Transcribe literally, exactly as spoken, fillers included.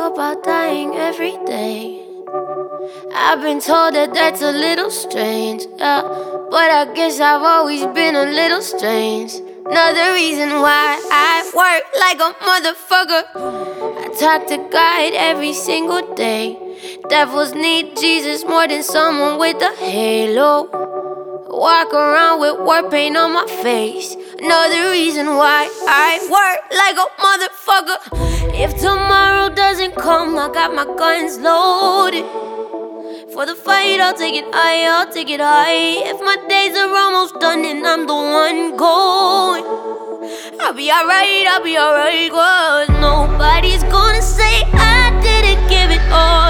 about dying every day. I've been told that that's a little strange, yeah, but I guess I've always been a little strange. Another reason why I work like a motherfucker. I talk to God every single day. Devils need Jesus more than someone with a halo. Walk around with war paint on my face. Another reason why I work like a motherfucker. If tomorrow doesn't come, I got my guns loaded. For the fight, I'll take it high, I'll take it high. If my days are almost done and I'm the one going, I'll be alright, I'll be alright. Cause nobody's gonna say I didn't give it all.